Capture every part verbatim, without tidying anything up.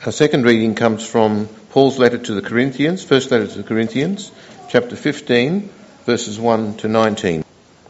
Our second reading comes from Paul's letter to the Corinthians, first letter to the Corinthians, chapter fifteen, verses one to nineteen.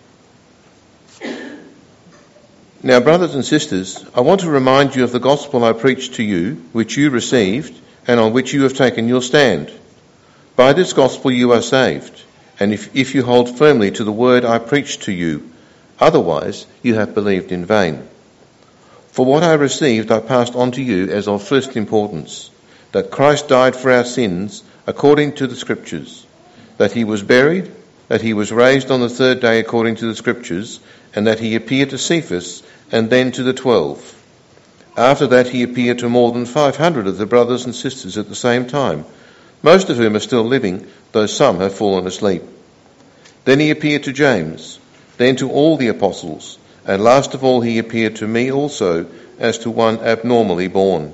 Now, brothers and sisters, I want to remind you of the gospel I preached to you, which you received, and on which you have taken your stand. By this gospel you are saved, and if, if you hold firmly to the word I preached to you, otherwise you have believed in vain. For what I received I passed on to you as of first importance, that Christ died for our sins according to the Scriptures, that he was buried, that he was raised on the third day according to the Scriptures, and that he appeared to Cephas and then to the twelve. After that he appeared to more than five hundred of the brothers and sisters at the same time, most of whom are still living, though some have fallen asleep. Then he appeared to James, then to all the apostles, and last of all he appeared to me also as to one abnormally born.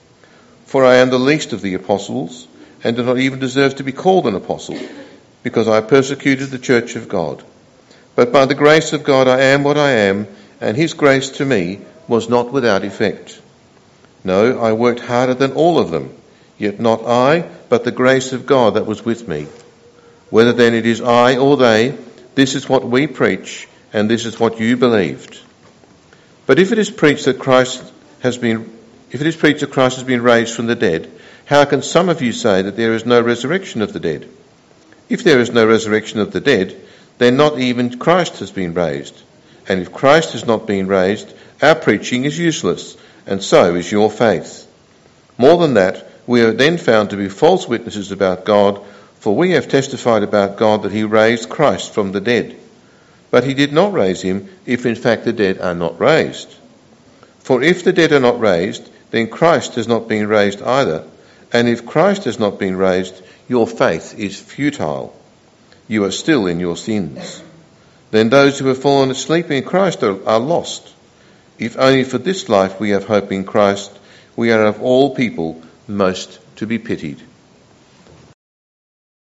For I am the least of the apostles, and do not even deserve to be called an apostle, because I persecuted the church of God. But by the grace of God I am what I am, and his grace to me was not without effect. No, I worked harder than all of them, yet not I, but the grace of God that was with me. Whether then it is I or they, this is what we preach, and this is what you believed. But if it is preached that Christ has been, if it is preached that Christ has been raised from the dead, how can some of you say that there is no resurrection of the dead? If there is no resurrection of the dead, then not even Christ has been raised. And if Christ has not been raised, our preaching is useless, and so is your faith. More than that, we are then found to be false witnesses about God, for we have testified about God that he raised Christ from the dead. But he did not raise him, if in fact the dead are not raised. For if the dead are not raised, then Christ has not been raised either. And if Christ has not been raised, your faith is futile. You are still in your sins. Then those who have fallen asleep in Christ are, are lost. If only for this life we have hope in Christ, we are of all people most to be pitied.